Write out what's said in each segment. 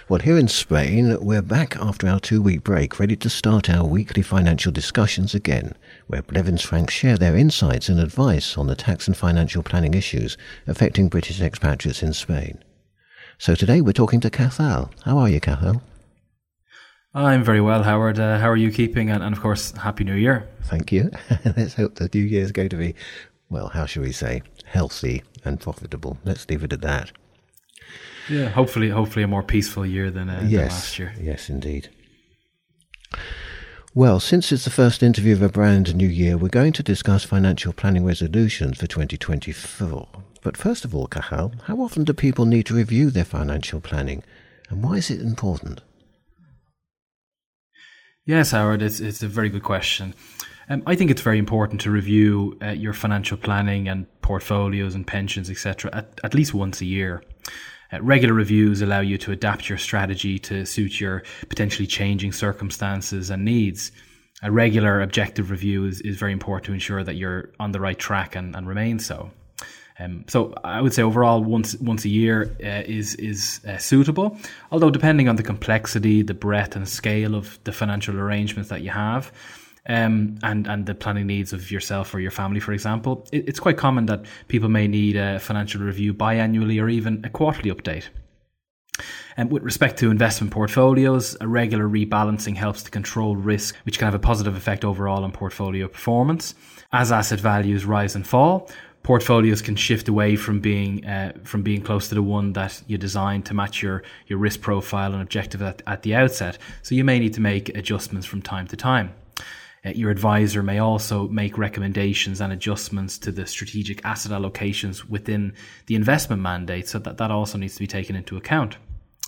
Well, here in Spain, we're back after our 2-week break, ready to start our weekly financial discussions again, where Blevins Franks share their insights and advice on the tax and financial planning issues affecting British expatriates in Spain. So today we're talking to Cathal. How are you, Cathal? I'm very well, Howard. How are you keeping? And of course, Happy New Year. Thank you. Let's hope the new year is going to be, well, how shall we say, healthy and profitable. Let's leave it at that. Yeah, hopefully a more peaceful year than last year. Yes, indeed. Well, since it's the first interview of a brand new year, we're going to discuss financial planning resolutions for 2024. But first of all, Cathal, how often do people need to review their financial planning, and why is it important? Yes, Howard, it's a very good question. I think it's very important to review your financial planning and portfolios and pensions, etc., at least once a year. Regular reviews allow you to adapt your strategy to suit your potentially changing circumstances and needs. A regular objective review is very important to ensure that you're on the right track and remain so. So I would say overall once a year is suitable, although depending on the complexity, the breadth and scale of the financial arrangements that you have, and the planning needs of yourself or your family, for example, it's quite common that people may need a financial review biannually or even a quarterly update. And with respect to investment portfolios, a regular rebalancing helps to control risk, which can have a positive effect overall on portfolio performance. As asset values rise and fall, portfolios can shift away from being close to the one that you designed to match your risk profile and objective at the outset. So you may need to make adjustments from time to time. Your advisor may also make recommendations and adjustments to the strategic asset allocations within the investment mandate, so that also needs to be taken into account.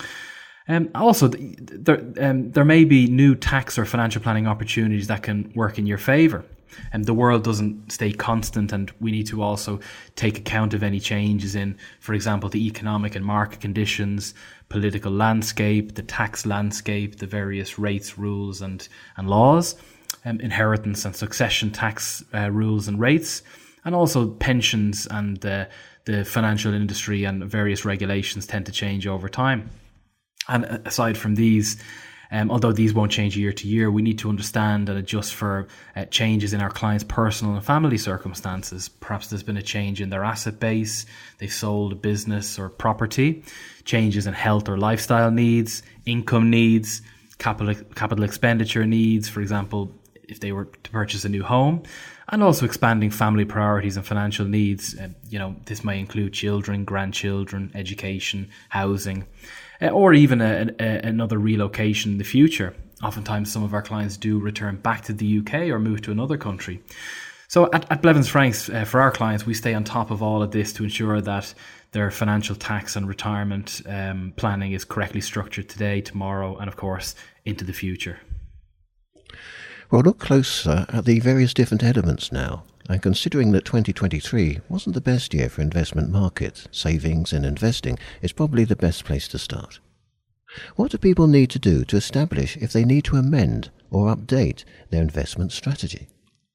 Also, there may be new tax or financial planning opportunities that can work in your favour. And the world doesn't stay constant, and we need to also take account of any changes in, for example, the economic and market conditions, political landscape, the tax landscape, the various rates, rules and laws, inheritance and succession tax rules and rates, and also pensions and the financial industry and various regulations tend to change over time. And aside from these, although these won't change year to year, we need to understand and adjust for changes in our clients' personal and family circumstances. Perhaps there's been a change in their asset base, they've sold a business or property, changes in health or lifestyle needs, income needs, capital expenditure needs, for example, if they were to purchase a new home, and also expanding family priorities and financial needs. This may include children, grandchildren, education, housing, or even another relocation in the future. Oftentimes, some of our clients do return back to the UK or move to another country. So at Blevins Franks, for our clients, we stay on top of all of this to ensure that their financial tax and retirement planning is correctly structured today, tomorrow, and of course, into the future. Well, look closer at the various different elements now. And considering that 2023 wasn't the best year for investment markets, savings and investing is probably the best place to start. What do people need to do to establish if they need to amend or update their investment strategy?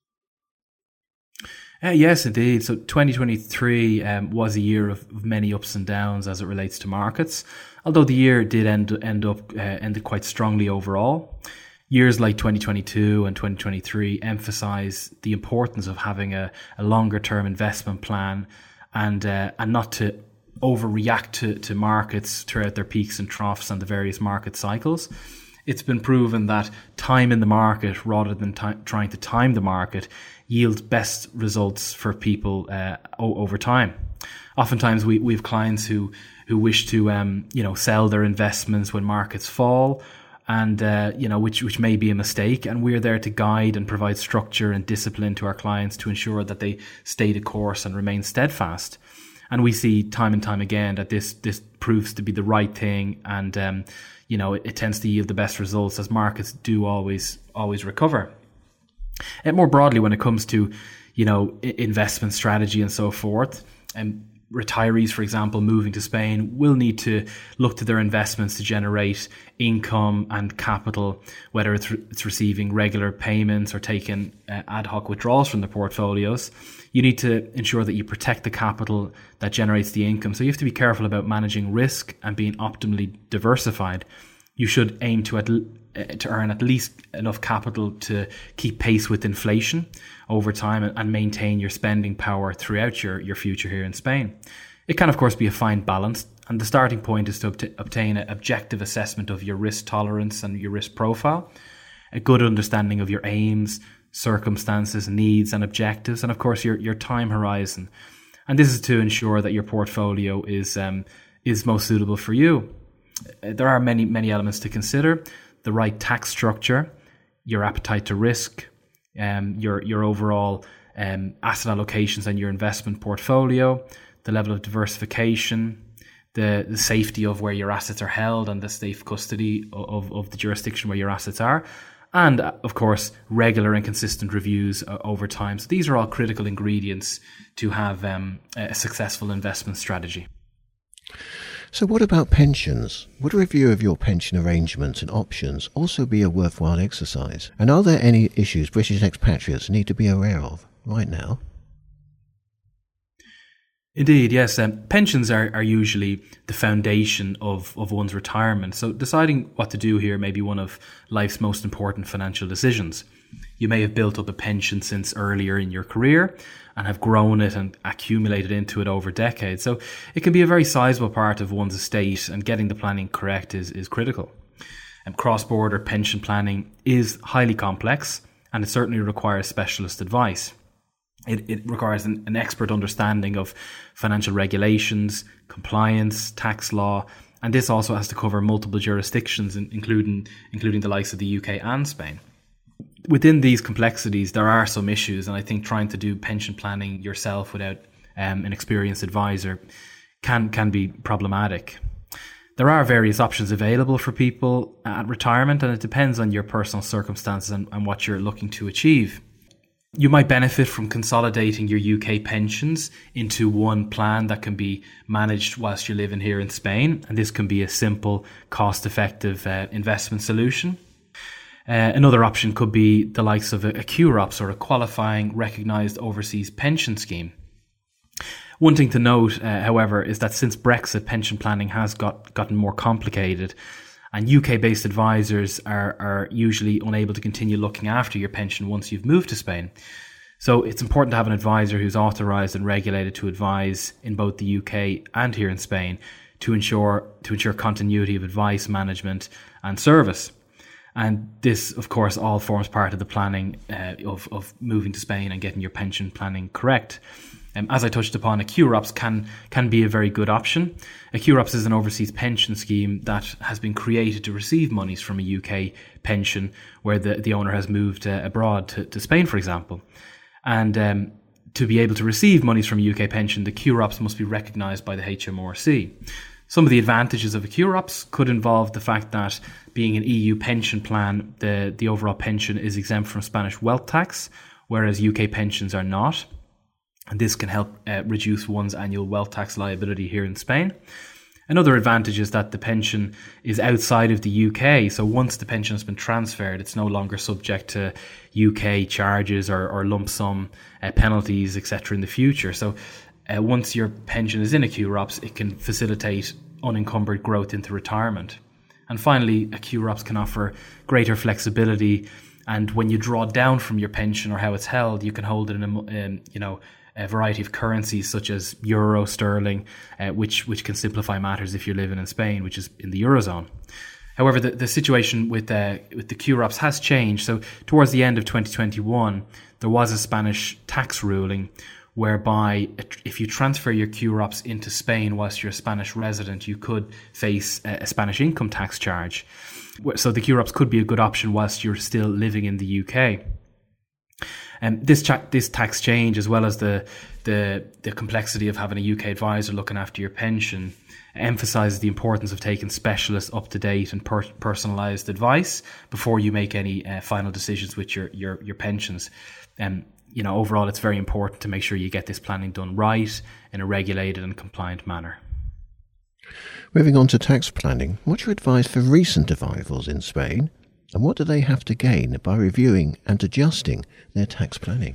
Yes, indeed. So 2023 was a year of many ups and downs as it relates to markets, although the year did ended quite strongly overall. Years like 2022 and 2023 emphasize the importance of having a longer term investment plan and not to overreact to markets throughout their peaks and troughs and the various market cycles. It's been proven that time in the market rather than trying to time the market yields best results for people over time. Oftentimes we have clients who wish to sell their investments when markets fall, and which may be a mistake, and we're there to guide and provide structure and discipline to our clients to ensure that they stay the course and remain steadfast. And we see time and time again that this proves to be the right thing, and it tends to yield the best results as markets do always recover. And more broadly, when it comes to investment strategy and so forth, and retirees, for example, moving to Spain will need to look to their investments to generate income and capital, whether it's receiving regular payments or taking ad hoc withdrawals from their portfolios. You need to ensure that you protect the capital that generates the income. So you have to be careful about managing risk and being optimally diversified. You should aim to earn at least enough capital to keep pace with inflation over time and maintain your spending power throughout your future here in Spain. It can, of course, be a fine balance, and the starting point is to obtain an objective assessment of your risk tolerance and your risk profile, a good understanding of your aims, circumstances, needs and objectives, and of course your time horizon. And this is to ensure that your portfolio is most suitable for you. There are many elements to consider: the right tax structure, your appetite to risk, your overall asset allocations and your investment portfolio, the level of diversification, the safety of where your assets are held and the safe custody of the jurisdiction where your assets are, and of course regular and consistent reviews over time. So these are all critical ingredients to have a successful investment strategy. So what about pensions? Would a review of your pension arrangements and options also be a worthwhile exercise? And are there any issues British expatriates need to be aware of right now? Indeed, yes. Pensions are usually the foundation of one's retirement. So deciding what to do here may be one of life's most important financial decisions. You may have built up a pension since earlier in your career and have grown it and accumulated into it over decades. So it can be a very sizable part of one's estate, and getting the planning correct is critical. And cross-border pension planning is highly complex, and it certainly requires specialist advice. It requires an expert understanding of financial regulations, compliance, tax law, and this also has to cover multiple jurisdictions, including the likes of the UK and Spain. Within these complexities, there are some issues, and I think trying to do pension planning yourself without an experienced advisor can be problematic. There are various options available for people at retirement, and it depends on your personal circumstances and what you're looking to achieve. You might benefit from consolidating your UK pensions into one plan that can be managed whilst you're living here in Spain, and this can be a simple, cost-effective investment solution. Another option could be the likes of a QROPS, or a qualifying recognised overseas pension scheme. One thing to note, however, is that since Brexit, pension planning has gotten more complicated, and UK-based advisors are usually unable to continue looking after your pension once you've moved to Spain. So it's important to have an advisor who's authorised and regulated to advise in both the UK and here in Spain to ensure continuity of advice, management and service. And this, of course, all forms part of the planning of moving to Spain and getting your pension planning correct. As I touched upon, a QROPS can be a very good option. A QROPS is an overseas pension scheme that has been created to receive monies from a UK pension where the owner has moved abroad to Spain, for example. And to be able to receive monies from a UK pension, the QROPS must be recognised by the HMRC. Some of the advantages of a QROPS could involve the fact that, being an EU pension plan, the overall pension is exempt from Spanish wealth tax, whereas UK pensions are not. And this can help reduce one's annual wealth tax liability here in Spain. Another advantage is that the pension is outside of the UK. So once the pension has been transferred, it's no longer subject to UK charges or lump sum penalties, etc. in the future. So once your pension is in a QROPS, it can facilitate unencumbered growth into retirement. And finally, a QROPS can offer greater flexibility. And when you draw down from your pension or how it's held, you can hold it in a variety of currencies such as euro, sterling, which can simplify matters if you're living in Spain, which is in the Eurozone. However, the situation with the QROPS has changed. So towards the end of 2021, there was a Spanish tax ruling whereby if you transfer your QROPS into Spain whilst you're a Spanish resident, you could face a Spanish income tax charge. So the QROPS could be a good option whilst you're still living in the UK. And this tax change, as well as the complexity of having a UK advisor looking after your pension, emphasises the importance of taking specialist, up-to-date and personalised advice before you make any final decisions with your pensions. overall, it's very important to make sure you get this planning done right in a regulated and compliant manner. Moving on to tax planning, what's your advice for recent arrivals in Spain? And what do they have to gain by reviewing and adjusting their tax planning?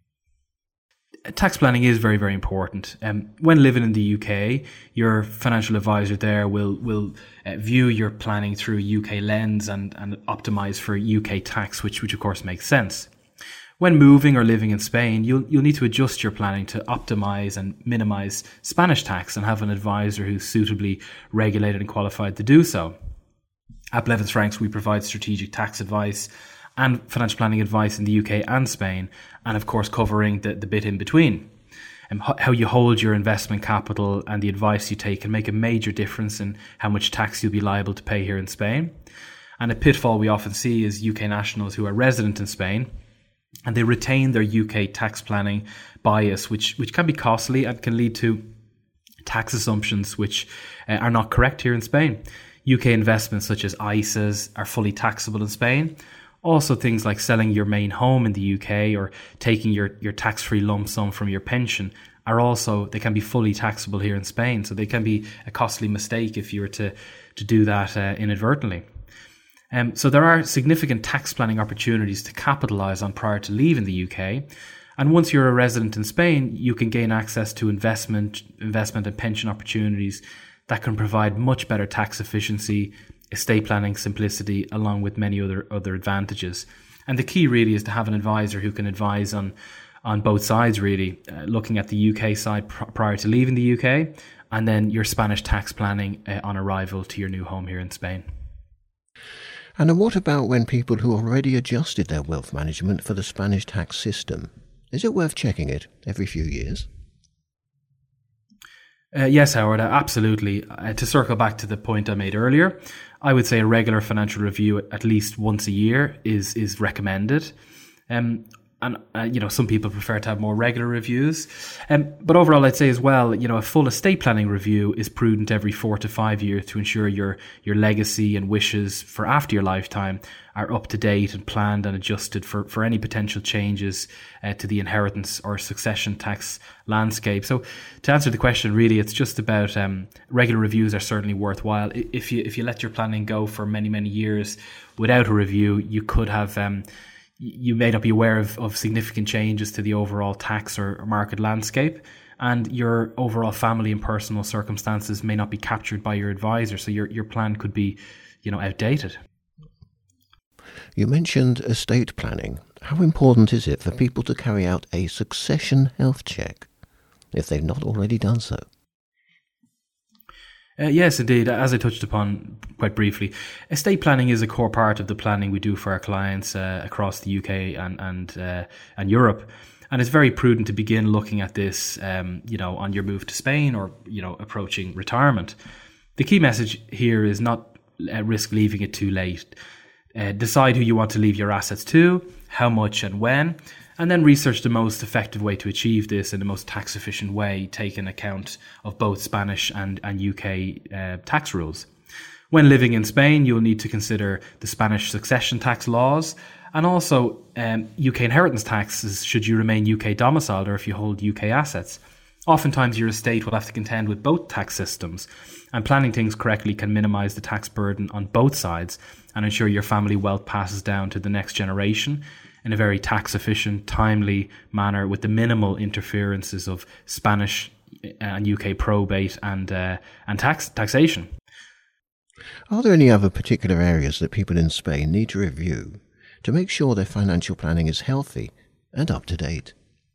Tax planning is very, very important. When living in the UK, your financial advisor there will view your planning through a UK lens and optimise for UK tax, which of course makes sense. When moving or living in Spain, you'll need to adjust your planning to optimize and minimize Spanish tax and have an advisor who's suitably regulated and qualified to do so. At Blevins Franks, we provide strategic tax advice and financial planning advice in the UK and Spain, and of course covering the bit in between. How you hold your investment capital and the advice you take can make a major difference in how much tax you'll be liable to pay here in Spain. And a pitfall we often see is UK nationals who are resident in Spain, and they retain their UK tax planning bias, which can be costly and can lead to tax assumptions which are not correct here in Spain. UK investments such as ISAs are fully taxable in Spain. Also things like selling your main home in the UK or taking your tax-free lump sum from your pension they can be fully taxable here in Spain. So they can be a costly mistake if you were to do that inadvertently. So there are significant tax planning opportunities to capitalise on prior to leaving the UK. And once you're a resident in Spain, you can gain access to investment and pension opportunities that can provide much better tax efficiency, estate planning simplicity, along with many other advantages. And the key really is to have an advisor who can advise on both sides, really, looking at the UK side prior to leaving the UK, and then your Spanish tax planning on arrival to your new home here in Spain. And then what about when people who already adjusted their wealth management for the Spanish tax system? Is it worth checking it every few years? Yes, Howard, absolutely. To circle back to the point I made earlier, I would say a regular financial review at least once a year is recommended. Some people prefer to have more regular reviews. But overall, I'd say as well, a full estate planning review is prudent every 4 to 5 years to ensure your legacy and wishes for after your lifetime are up to date and planned and adjusted for any potential changes to the inheritance or succession tax landscape. So to answer the question, really, it's just about regular reviews are certainly worthwhile. If you let your planning go for many, many years without a review, you could have you may not be aware of significant changes to the overall tax or market landscape, and your overall family and personal circumstances may not be captured by your advisor. So your plan could be, outdated. You mentioned estate planning. How important is it for people to carry out a succession health check if they've not already done so? Yes, indeed. As I touched upon quite briefly, estate planning is a core part of the planning we do for our clients across the UK and Europe. And it's very prudent to begin looking at this, on your move to Spain or, approaching retirement. The key message here is not risk leaving it too late. Decide who you want to leave your assets to, how much and when, and then research the most effective way to achieve this in the most tax efficient way, taking account of both Spanish and UK tax rules. When living in Spain, you'll need to consider the Spanish succession tax laws and also UK inheritance taxes should you remain UK domiciled or if you hold UK assets. Oftentimes your estate will have to contend with both tax systems, and planning things correctly can minimise the tax burden on both sides and ensure your family wealth passes down to the next generation in a very tax-efficient, timely manner with the minimal interferences of Spanish and UK probate and taxation. Are there any other particular areas that people in Spain need to review to make sure their financial planning is healthy and up to date?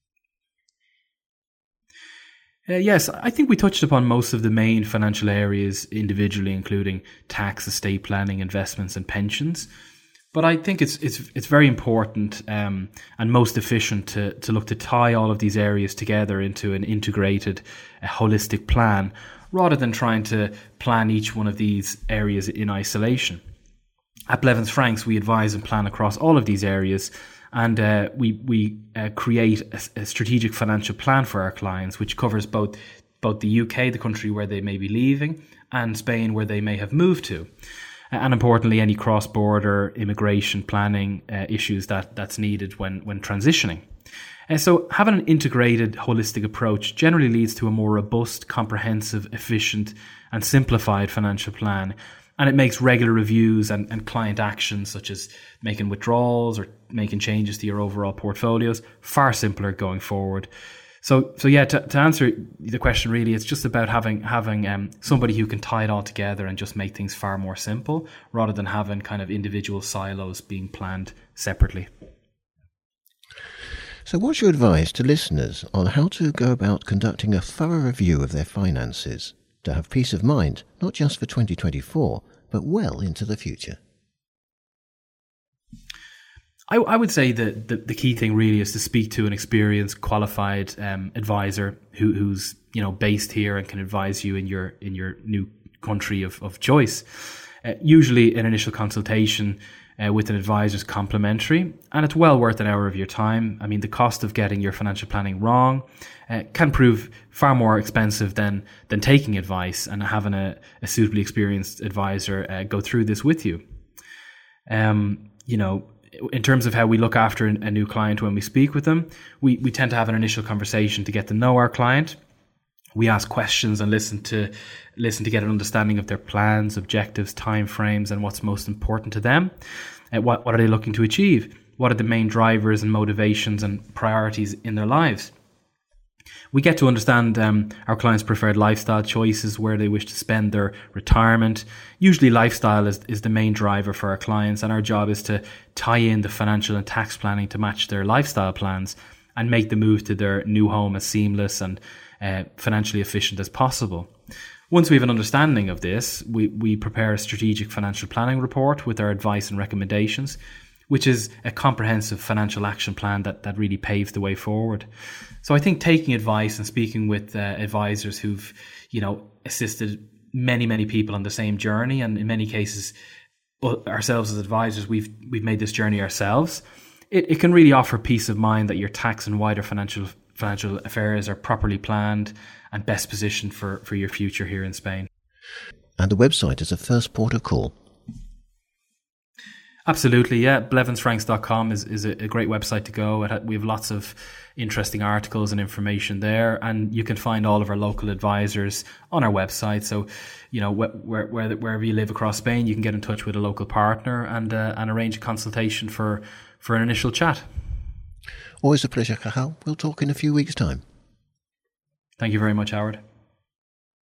Yes, I think we touched upon most of the main financial areas individually, including tax, estate planning, investments and pensions. But I think it's very important and most efficient to look to tie all of these areas together into an integrated, holistic plan, rather than trying to plan each one of these areas in isolation. At Blevins Franks, we advise and plan across all of these areas, and we create a strategic financial plan for our clients, which covers both the UK, the country where they may be leaving, and Spain, where they may have moved to. And importantly, any cross-border immigration planning issues that's needed when transitioning. And so having an integrated, holistic approach generally leads to a more robust, comprehensive, efficient, and simplified financial plan. And it makes regular reviews and client actions, such as making withdrawals or making changes to your overall portfolios, far simpler going forward. So yeah, to answer the question, really, it's just about having somebody who can tie it all together and just make things far more simple, rather than having kind of individual silos being planned separately. So what's your advice to listeners on how to go about conducting a thorough review of their finances to have peace of mind, not just for 2024, but well into the future? I would say that the key thing really is to speak to an experienced, qualified advisor who's based here and can advise you in your new country of choice. Usually, an initial consultation with an advisor is complimentary, and it's well worth an hour of your time. I mean, the cost of getting your financial planning wrong can prove far more expensive than taking advice and having a suitably experienced advisor go through this with you. In terms of how we look after a new client when we speak with them, we tend to have an initial conversation to get to know our client. We ask questions and listen to get an understanding of their plans, objectives, timeframes, and what's most important to them. What are they looking to achieve? What are the main drivers and motivations and priorities in their lives? We get to understand our clients' preferred lifestyle choices, where they wish to spend their retirement. Usually lifestyle is the main driver for our clients, and our job is to tie in the financial and tax planning to match their lifestyle plans and make the move to their new home as seamless and financially efficient as possible. Once we have an understanding of this, we prepare a strategic financial planning report with our advice and recommendations, which is a comprehensive financial action plan that really paves the way forward. So I think taking advice and speaking with advisors who've, assisted many people on the same journey, and in many cases, ourselves as advisors, we've made this journey ourselves. It can really offer peace of mind that your tax and wider financial affairs are properly planned and best positioned for your future here in Spain. And the website is a first port of call. Absolutely, yeah. Blevensfranks.com is a great website to go. We have lots of interesting articles and information there, and you can find all of our local advisors on our website. So, wherever you live across Spain, you can get in touch with a local partner and arrange a consultation for an initial chat. Always a pleasure, Cathal. We'll talk in a few weeks' time. Thank you very much, Howard.